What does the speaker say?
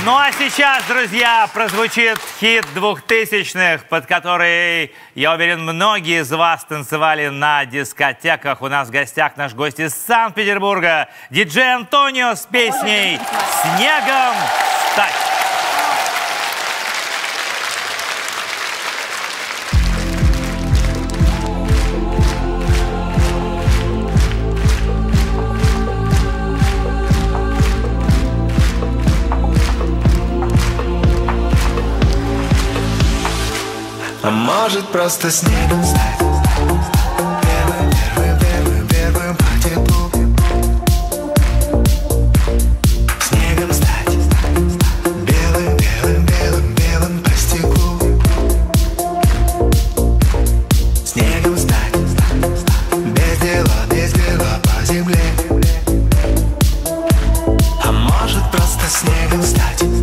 Ну а сейчас, друзья, прозвучит хит 2000-х, под который, я уверен, многие из вас танцевали на дискотеках. У нас в гостях наш гость из Санкт-Петербурга, диджей Антонио с песней «Снегом стать». А может просто снегом стать первым по теплу. Снегом стать белым по стеклу. Снегом стать без дела по земле. А может просто снегом стать